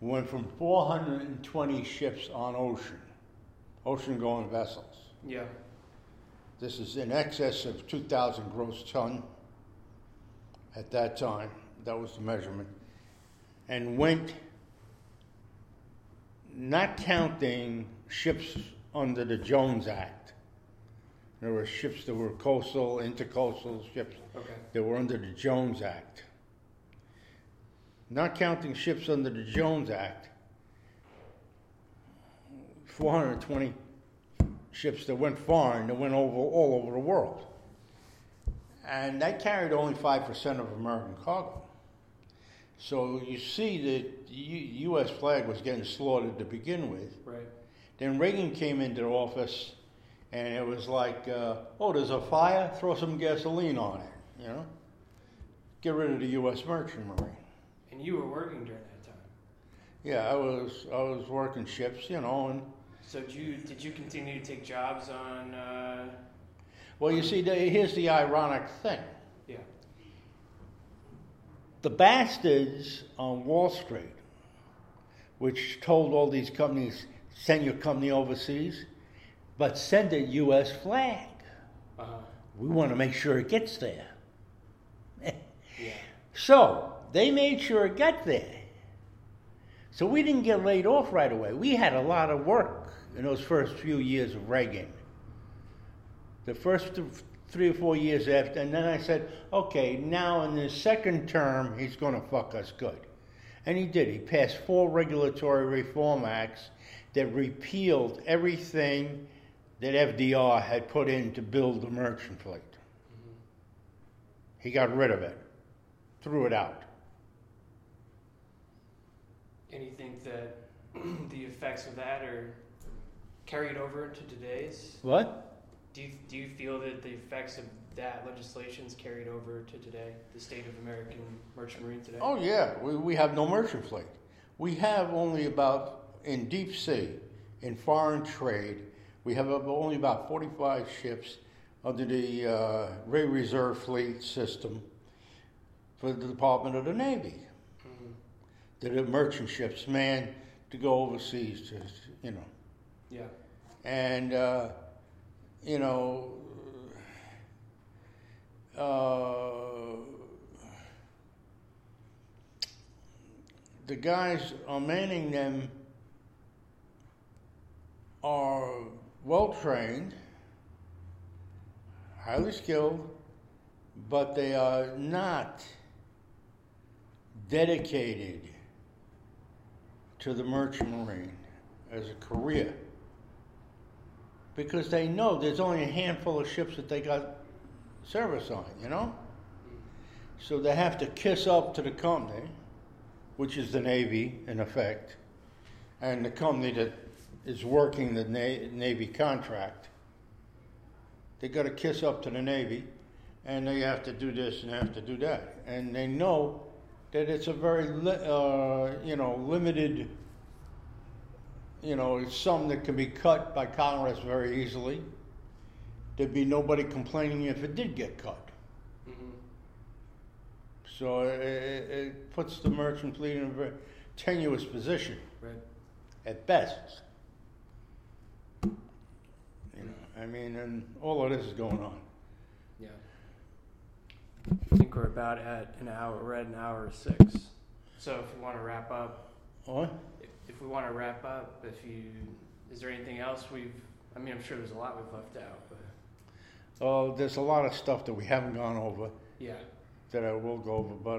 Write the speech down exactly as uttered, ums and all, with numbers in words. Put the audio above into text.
went from four hundred twenty ships on ocean, ocean-going vessels. Yeah. This is in excess of two thousand gross ton at that time. That was the measurement. And went, not counting ships under the Jones Act. There were ships that were coastal, intercoastal ships Okay. that were under the Jones Act. Not counting ships under the Jones Act, four hundred twenty ships that went foreign, that went over all over the world. And that carried only five percent of American cargo. So you see that the U S flag was getting slaughtered to begin with. Right. Then Reagan came into office, and it was like, uh, oh, there's a fire? Throw some gasoline on it, you know? Get rid of the U S Merchant Marine. And you were working during that time. Yeah, I was I was working ships, you know, and So did you did you continue to take jobs on? Uh, well, you see, the, here's the ironic thing. yeah. The bastards on Wall Street, which told all these companies, send your company overseas, but send a U S flag. Uh huh. We want to make sure it gets there. Yeah. So they made sure it got there. So we didn't get laid off right away. We had a lot of work in those first few years of Reagan. The first th- three or four years after, and then I said, okay, now in his second term, he's going to fuck us good. And he did. He passed four regulatory reform acts that repealed everything that F D R had put in to build the merchant fleet. Mm-hmm. He got rid of it, threw it out. And you think that the effects of that are carried over into today's? What? Do you, do you feel that the effects of that legislation is carried over to today, the state of American Merchant Marine today? Oh, yeah. We, we have no merchant fleet. We have only about, in deep sea, in foreign trade, we have only about forty-five ships under the uh, Ray Reserve Fleet system for the Department of the Navy. Mm-hmm. That are merchant ships manned to go overseas to, you know. Yeah. And, uh, you know, uh, the guys are manning them are well trained, highly skilled, but they are not dedicated to the merchant marine as a career, because they know there's only a handful of ships that they got service on, you know? So they have to kiss up to the company, which is the Navy in effect, and the company that is working the Na- Navy contract. They got to kiss up to the Navy, and they have to do this and have to do that. And they know that it's a very, li- uh, you know, limited, you know, it's something that can be cut by Congress very easily. There'd be nobody complaining if it did get cut. Mm-hmm. So it, it puts the merchant fleet in a very tenuous position, Right. at best. You know, I mean, and all of this is going on. Yeah. I think we're about at an hour. We're at an hour six. So if you want to wrap up, What? if, if we want to wrap up, if you, is there anything else we've? I mean, I'm sure there's a lot we've left out, but Oh, there's a lot of stuff that we haven't gone over yeah. that I will go over, but